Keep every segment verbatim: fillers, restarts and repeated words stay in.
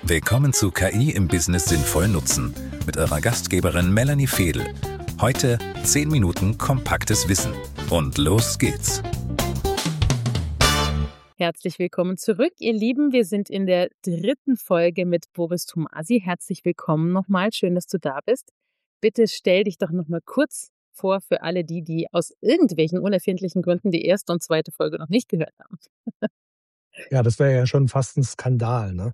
Willkommen zu K I im Business sinnvoll nutzen mit eurer Gastgeberin Melanie Fedel. Heute zehn Minuten kompaktes Wissen. Und los geht's. Herzlich willkommen zurück, ihr Lieben. Wir sind in der dritten Folge mit Boris Tomasi. Herzlich willkommen nochmal. Schön, dass du da bist. Bitte stell dich doch nochmal kurz vor für alle die, die aus irgendwelchen unerfindlichen Gründen die erste und zweite Folge noch nicht gehört haben. Ja, das wäre ja schon fast ein Skandal, ne?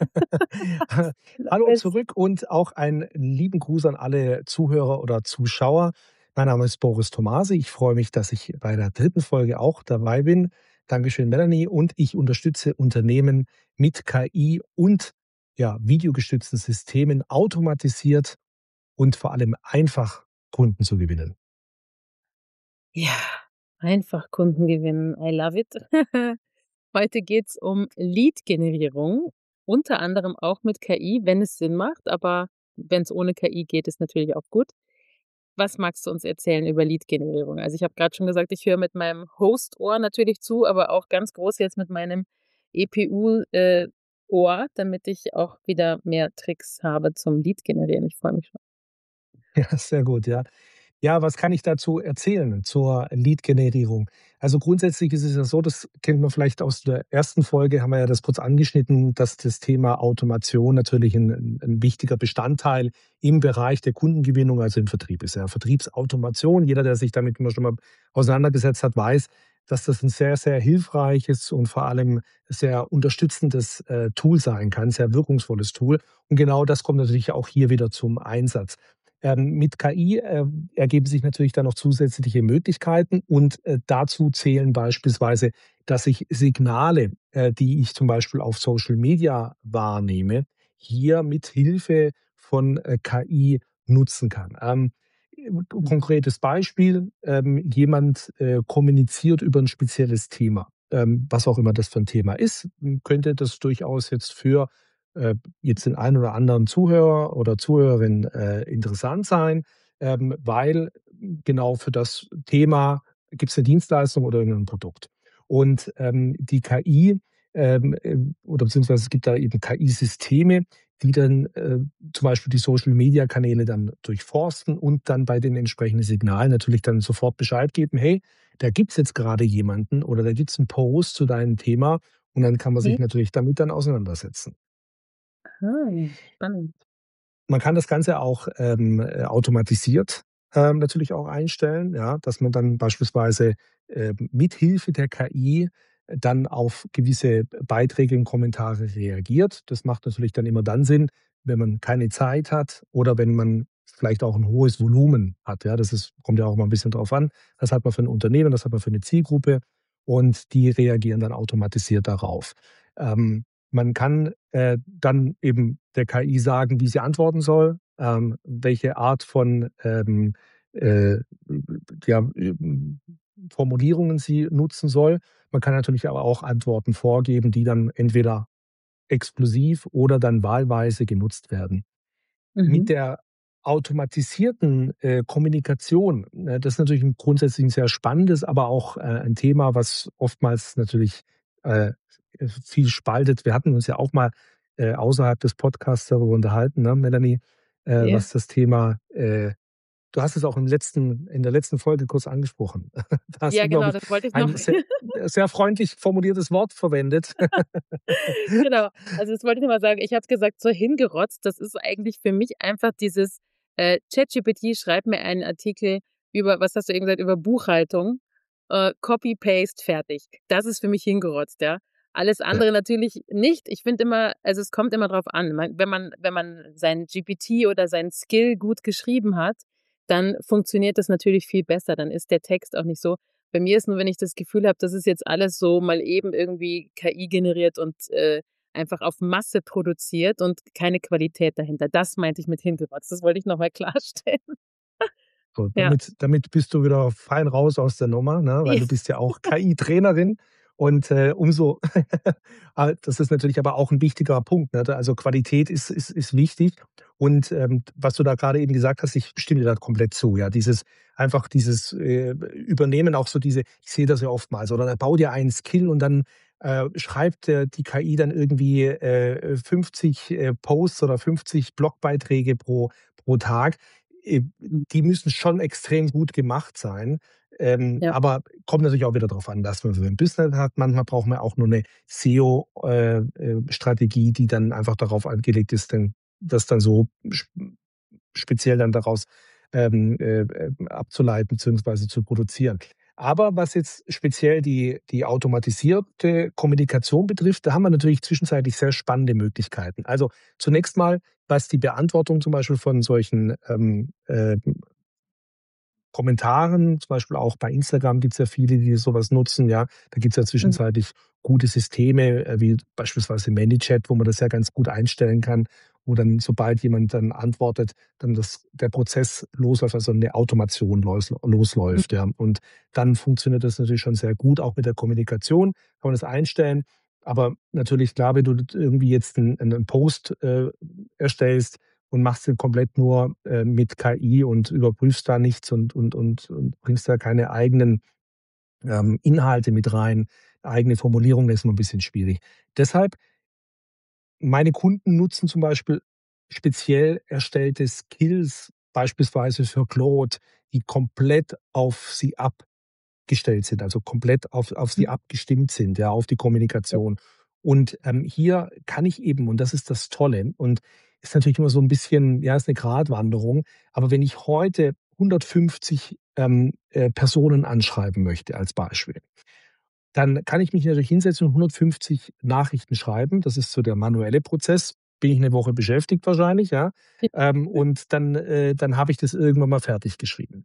Hallo zurück und auch einen lieben Gruß an alle Zuhörer oder Zuschauer. Mein Name ist Boris Tomasi. Ich freue mich, dass ich bei der dritten Folge auch dabei bin. Dankeschön, Melanie. Und ich unterstütze Unternehmen mit K I und ja, videogestützten Systemen automatisiert und vor allem einfach Kunden zu gewinnen. Ja, einfach Kunden gewinnen. I love it. Heute geht es um Lead-Generierung, unter anderem auch mit K I, wenn es Sinn macht, aber wenn es ohne K I geht, ist natürlich auch gut. Was magst du uns erzählen über Lead-Generierung? Also ich habe gerade schon gesagt, ich höre mit meinem Host-Ohr natürlich zu, aber auch ganz groß jetzt mit meinem E P U-Ohr, damit ich auch wieder mehr Tricks habe zum Lead-Generieren. Ich freue mich schon. Ja, sehr gut, ja. Ja, was kann ich dazu erzählen zur Lead-Generierung? Also grundsätzlich ist es ja so, das kennt man vielleicht aus der ersten Folge, haben wir ja das kurz angeschnitten, dass das Thema Automation natürlich ein, ein wichtiger Bestandteil im Bereich der Kundengewinnung, also im Vertrieb ist. Ja, Vertriebsautomation, jeder, der sich damit schon mal auseinandergesetzt hat, weiß, dass das ein sehr, sehr hilfreiches und vor allem sehr unterstützendes äh, Tool sein kann, sehr wirkungsvolles Tool. Und genau das kommt natürlich auch hier wieder zum Einsatz. Ähm, mit K I äh, ergeben sich natürlich dann noch zusätzliche Möglichkeiten und äh, dazu zählen beispielsweise, dass ich Signale, äh, die ich zum Beispiel auf Social Media wahrnehme, hier mit Hilfe von äh, K I nutzen kann. Ähm, konkretes Beispiel, ähm, jemand äh, kommuniziert über ein spezielles Thema, ähm, was auch immer das für ein Thema ist, könnte das durchaus jetzt für äh, jetzt den einen oder anderen Zuhörer oder Zuhörerin äh, interessant sein, ähm, weil genau für das Thema gibt es eine Dienstleistung oder ein Produkt. Und ähm, die K I ähm, äh, oder beziehungsweise es gibt da eben K I-Systeme, die dann äh, zum Beispiel die Social-Media-Kanäle dann durchforsten und dann bei den entsprechenden Signalen natürlich dann sofort Bescheid geben, hey, da gibt es jetzt gerade jemanden oder da gibt es einen Post zu deinem Thema und dann kann man sich Okay. natürlich damit dann auseinandersetzen. Ah, spannend. Man kann das Ganze auch ähm, äh, automatisiert ähm, natürlich auch einstellen, ja, dass man dann beispielsweise äh, mit Hilfe der K I dann auf gewisse Beiträge und Kommentare reagiert. Das macht natürlich dann immer dann Sinn, wenn man keine Zeit hat oder wenn man vielleicht auch ein hohes Volumen hat. Ja, das ist, kommt ja auch mal ein bisschen drauf an. Das hat man für ein Unternehmen, das hat man für eine Zielgruppe und die reagieren dann automatisiert darauf. Ähm, man kann äh, dann eben der K I sagen, wie sie antworten soll, ähm, welche Art von ähm, äh, ja, Formulierungen sie nutzen soll. Man kann natürlich aber auch Antworten vorgeben, die dann entweder exklusiv oder dann wahlweise genutzt werden. Mit Mhm. der automatisierten äh, Kommunikation, äh, das ist natürlich ein grundsätzlich ein sehr spannendes, aber auch äh, ein Thema, was oftmals natürlich äh, viel spaltet. Wir hatten uns ja auch mal äh, außerhalb des Podcasts darüber unterhalten, ne, Melanie, äh, Ja. was das Thema, äh, du hast es auch im letzten, in der letzten Folge kurz angesprochen. Da hast Ja, du, glaube genau, ich, das wollte ich noch. ein sehr, sehr freundlich formuliertes Wort verwendet. Genau. Also, das wollte ich noch mal sagen. Ich habe gesagt, so hingerotzt, das ist eigentlich für mich einfach dieses, äh, ChatGPT schreibt mir einen Artikel über, was hast du eben gesagt, über Buchhaltung, äh, Copy, Paste, fertig. Das ist für mich hingerotzt, ja. Alles Ja. andere natürlich nicht. Ich finde immer, also, es kommt immer drauf an. Man wenn man wenn man sein G P T oder seinen Skill gut geschrieben hat, dann funktioniert das natürlich viel besser. Dann ist der Text auch nicht so. Bei mir ist nur, wenn ich das Gefühl habe, das ist jetzt alles so mal eben irgendwie K I generiert und äh, einfach auf Masse produziert und keine Qualität dahinter. Das meinte ich mit hingerotzt. Das wollte ich nochmal klarstellen. So, Ja. damit, damit bist du wieder fein raus aus der Nummer, ne? Weil Ja. du bist ja auch K I-Trainerin und äh, umso, ah, das ist natürlich aber auch ein wichtiger Punkt. Ne? Also Qualität ist, ist, ist wichtig und ähm, was du da gerade eben gesagt hast, ich stimme dir da komplett zu. Ja, dieses einfach dieses äh, Übernehmen, auch so diese, ich sehe das ja oftmals, oder bau dir einen Skill und dann äh, schreibt äh, die K I dann irgendwie äh, fünfzig äh, Posts oder fünfzig Blogbeiträge pro, pro Tag. Äh, Die müssen schon extrem gut gemacht sein. Ähm, Ja. aber kommt natürlich auch wieder darauf an, dass man für ein Business hat. Manchmal braucht man auch nur eine S E O-Strategie, die dann einfach darauf angelegt ist, denn das dann so sp- speziell dann daraus ähm, äh, äh, abzuleiten bzw. zu produzieren. Aber was jetzt speziell die, die automatisierte Kommunikation betrifft, da haben wir natürlich zwischenzeitlich sehr spannende Möglichkeiten. Also zunächst mal, was die Beantwortung zum Beispiel von solchen ähm, äh, Kommentaren, zum Beispiel auch bei Instagram gibt es ja viele, die sowas nutzen, ja. Da gibt es ja Mhm. zwischenzeitlich gute Systeme, äh, wie beispielsweise ManyChat, wo man das ja ganz gut einstellen kann, wo dann, sobald jemand dann antwortet, dann das, der Prozess losläuft, also eine Automation los, Mhm. losläuft, ja. Und dann funktioniert das natürlich schon sehr gut, auch mit der Kommunikation kann man das einstellen. Aber natürlich, klar, wenn du irgendwie jetzt einen, einen Post äh, erstellst, und machst den komplett nur äh, mit K I und überprüfst da nichts und, und, und, und bringst da keine eigenen ähm, Inhalte mit rein, eigene Formulierungen, das ist immer ein bisschen schwierig. Deshalb, meine Kunden nutzen zum Beispiel speziell erstellte Skills, beispielsweise für Claude, die komplett auf sie ab gestellt sind, also komplett auf, auf sie Mhm. abgestimmt sind, ja, auf die Kommunikation. Und ähm, hier kann ich eben, und das ist das Tolle, und ist natürlich immer so ein bisschen, ja, ist eine Gratwanderung, aber wenn ich heute hundertfünfzig ähm, äh, Personen anschreiben möchte, als Beispiel, dann kann ich mich natürlich hinsetzen und hundertfünfzig Nachrichten schreiben. Das ist so der manuelle Prozess. Bin ich eine Woche beschäftigt wahrscheinlich, ja. Ja. Ähm, und dann, äh, dann habe ich das irgendwann mal fertig geschrieben.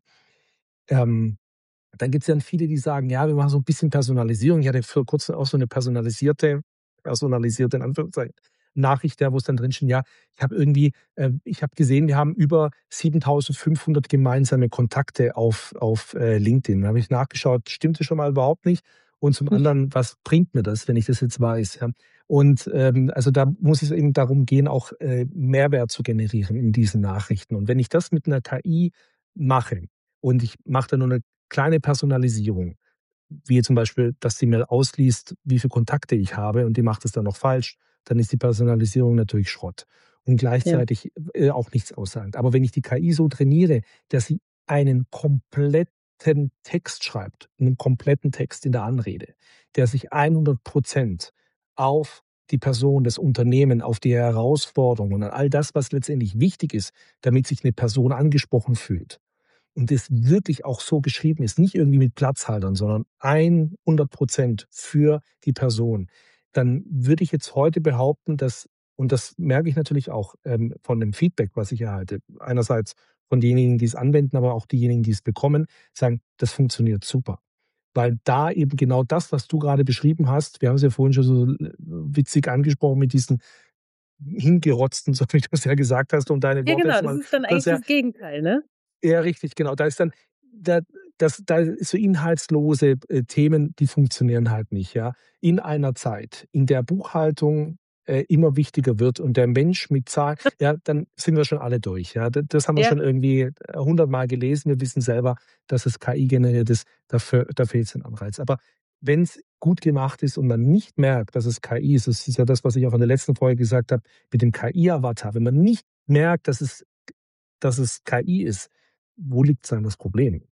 Ähm, Dann gibt es ja viele, die sagen: „Ja, wir machen so ein bisschen Personalisierung.“ Ich hatte vor Kurzem auch so eine personalisierte personalisierte in Anführungszeichen Nachricht, ja, wo es dann drin stand: „Ja, ich habe irgendwie äh, ich habe gesehen, wir haben über siebentausendfünfhundert gemeinsame Kontakte auf auf, äh, LinkedIn.“ Dann habe ich nachgeschaut, stimmte schon mal überhaupt nicht. Und zum anderen, was bringt mir das, wenn ich das jetzt weiß, ja? Und, ähm, also, da muss es eben darum gehen, auch, äh, Mehrwert zu generieren in diesen Nachrichten. Und wenn ich das mit einer K I mache und ich mache da nur eine kleine Personalisierung, wie zum Beispiel, dass sie mir ausliest, wie viele Kontakte ich habe und die macht es dann noch falsch, dann ist die Personalisierung natürlich Schrott und Ja. gleichzeitig äh, auch nichts aussagend. Aber wenn ich die K I so trainiere, dass sie einen kompletten Text schreibt, einen kompletten Text in der Anrede, der sich hundert Prozent auf die Person, das Unternehmen, auf die Herausforderungen und all das, was letztendlich wichtig ist, damit sich eine Person angesprochen fühlt, und das wirklich auch so geschrieben ist, nicht irgendwie mit Platzhaltern, sondern hundert Prozent für die Person, dann würde ich jetzt heute behaupten, dass, und das merke ich natürlich auch ähm, von dem Feedback, was ich erhalte, einerseits von denjenigen, die es anwenden, aber auch diejenigen, die es bekommen, sagen, das funktioniert super. Weil da eben genau das, was du gerade beschrieben hast, wir haben es ja vorhin schon so äh, witzig angesprochen mit diesen hingerotzten, so wie du es ja gesagt hast, um deine Ja, Worte genau, jetzt das mal ist dann kurz, eigentlich ja, das Gegenteil, ne? ja, richtig, genau. Da ist dann da das da ist so inhaltslose, äh, Themen, die funktionieren halt nicht, ja. In einer Zeit, in der Buchhaltung, äh, immer wichtiger wird und der Mensch mit Zahlen, ja, dann sind wir schon alle durch, ja. D das haben wir Ja, schon irgendwie, äh, hundertmal gelesen. Wir wissen selber, dass es K I generiert ist. Dafür da fehlt's den Anreiz. Aber wenn es gut gemacht ist und man nicht merkt, dass es K I ist, das ist ja das, was ich auch in der letzten Folge gesagt habe mit dem K I-Avatar. Wenn man nicht merkt, dass es dass es K I ist, wo liegt dann das Problem?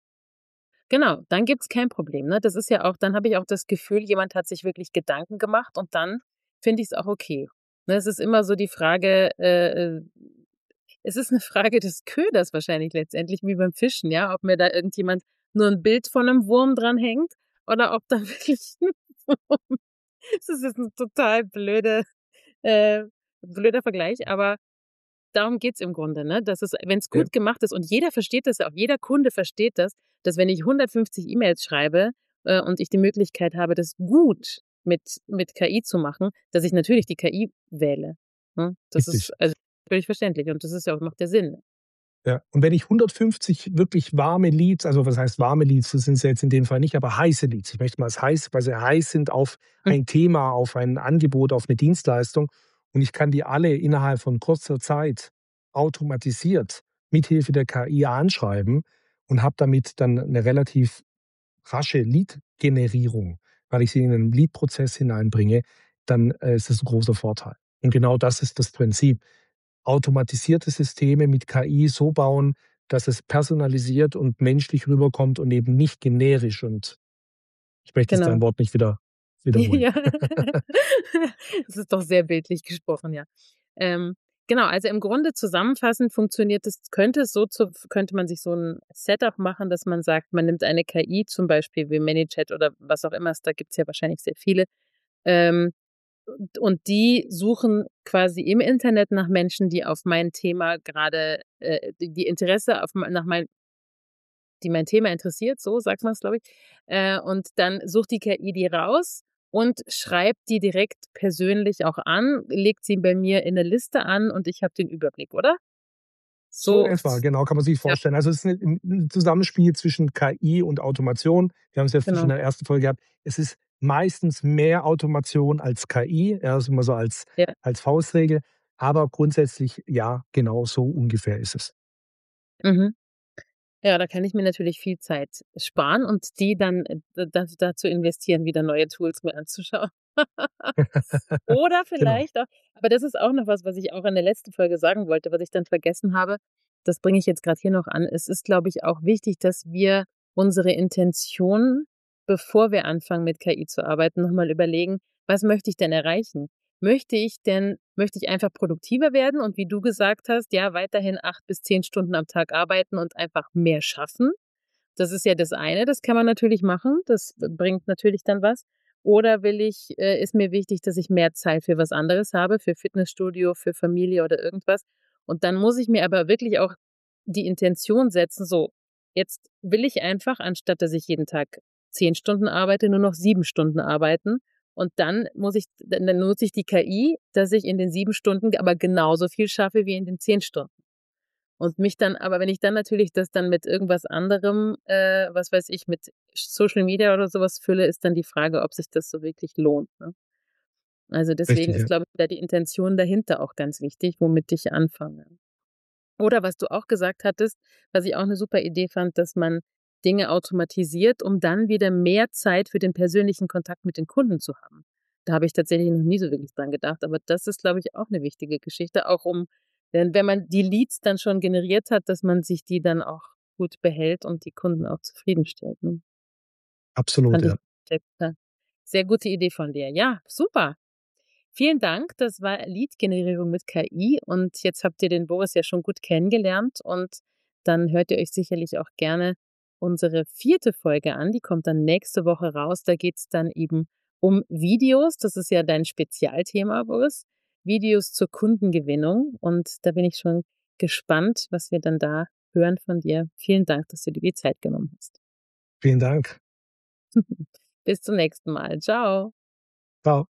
genau, dann gibt's kein Problem, ne? Das ist ja auch dann habe ich auch das Gefühl, jemand hat sich wirklich Gedanken gemacht und dann finde ich's auch okay. Ne, es ist immer so die Frage, äh, äh es ist 'ne Frage des Köders wahrscheinlich letztendlich wie beim Fischen, ja, ob mir da irgendjemand nur 'n Bild von 'nem Wurm dranhängt oder ob da wirklich 'n Wurm. Das ist jetzt 'n total blöde äh, blöder Vergleich, aber darum geht's im Grunde, ne? Dass es wenn's Ja, gut gemacht ist und jeder versteht das ja auch, jeder Kunde versteht das, dass wenn ich hundertfünfzig E-Mails schreibe, äh, und ich die Möglichkeit habe, das gut mit mit K I zu machen, dass ich natürlich die K I wähle, ne? Das ist richtig. also völlig verständlich und das ist ja auch macht ja Sinn. Ja. Und wenn ich hundertfünfzig wirklich warme Leads, also was heißt warme Leads, das sind ja jetzt in dem Fall nicht, aber heiße Leads, ich möchte mal als heiß, weil sie heiß sind auf Hm, ein Thema, auf ein Angebot, auf eine Dienstleistung, und ich kann die alle innerhalb von kurzer Zeit automatisiert mithilfe der K I anschreiben und habe damit dann eine relativ rasche Lead-Generierung. weil ich sie in einen Lead-Prozess hineinbringe, dann, äh, ist das 'n großer Vorteil. Und genau das ist das Prinzip. Automatisierte Systeme mit K I so bauen, dass es personalisiert und menschlich rüberkommt und eben nicht generisch. Und ich möchte jetzt dein Genau. Wort nicht wieder wiederholen. Ja. Das ist doch sehr bildlich gesprochen, ja. Ähm, genau, also im Grunde zusammenfassend funktioniert es könnte es so zu könnte man sich so 'n Setup machen, dass man sagt, man nimmt eine K I, zum Beispiel wie ManyChat oder was auch immer es da gibt's ja wahrscheinlich sehr viele, ähm, und und die suchen quasi im Internet nach Menschen, die auf mein Thema grade, äh die die Interesse auf nach mein die mein Thema interessiert, so sagt man's, glaube ich. Äh, und dann sucht die K I die raus und schreibt die direkt persönlich auch an, legt sie bei mir in 'ne Liste an und ich habe den Überblick, oder? So in So etwa, genau, kann man sich ja. vorstellen. Also, es ist 'n 'n 'n Zusammenspiel zwischen K I und Automation. Wir haben's ja schon in Genau. der ersten Folge gehabt. Es ist meistens mehr Automation als K I, ja, das immer so als Ja. als Faustregel, aber grundsätzlich ja, genau so ungefähr ist es. Mhm. Ja, da kann ich mir natürlich viel Zeit sparen und die dann, äh, da dazu investieren, wieder neue Tools mir anzuschauen. Oder Genau. vielleicht auch aber das ist auch noch was, was ich auch in der letzten Folge sagen wollte, was ich dann vergessen habe. Das bringe ich jetzt grad hier noch an. Es ist, glaube ich, auch wichtig, dass wir unsere Intention, bevor wir anfangen, mit K I zu arbeiten, noch mal überlegen: „Was möchte ich denn erreichen?“ Möchte ich denn möchte ich einfach produktiver werden und wie du gesagt hast, ja, weiterhin acht bis zehn Stunden am Tag arbeiten und einfach mehr schaffen? Das ist ja das eine, das kann man natürlich machen, das bringt natürlich dann was. Oder will ich äh, ist mir wichtig, dass ich mehr Zeit für was anderes habe, für Fitnessstudio, für Familie oder irgendwas. Und dann muss ich mir aber wirklich auch die Intention setzen: „So, jetzt will ich einfach, anstatt dass ich jeden Tag zehn Stunden arbeite, nur noch sieben Stunden arbeiten.“ Und dann muss ich dann dann nutze ich die K I, dass ich in den sieben Stunden aber genauso viel schaffe wie in den zehn Stunden. Und mich dann aber wenn ich dann natürlich das dann mit irgendwas anderem, äh, was weiß ich, mit Social Media oder so was fülle, ist dann die Frage, ob sich das so wirklich lohnt, ne? Also, deswegen Richtig, ist, ja. glaube ich, da die Intention dahinter auch ganz wichtig, womit ich anfange. Oder was du auch gesagt hattest, was ich auch 'ne super Idee fand, dass man Dinge automatisiert, um dann wieder mehr Zeit für den persönlichen Kontakt mit den Kunden zu haben. Da habe ich tatsächlich noch nie so wirklich dran gedacht, aber das ist, glaube ich, auch 'ne wichtige Geschichte, auch um denn wenn man die Leads dann schon generiert hat, dass man sich die dann auch gut behält und die Kunden auch zufriedenstellt, ne? Absolut, Fand ich ja. sehr gute Idee von dir. Ja, super. Vielen Dank. Das war Lead-Generierung mit K I und jetzt habt ihr den Boris ja schon gut kennengelernt und dann hört ihr euch sicherlich auch gerne unsere vierte Folge an. Die kommt dann nächste Woche raus. Da geht's dann eben um Videos. Das ist ja dein Spezialthema, Boris. Videos zur Kundengewinnung und da bin ich schon gespannt, was wir dann da hören von dir. Vielen Dank, dass du dir die Zeit genommen hast. Vielen Dank. Bis zum nächsten Mal. Tschau. Tschau.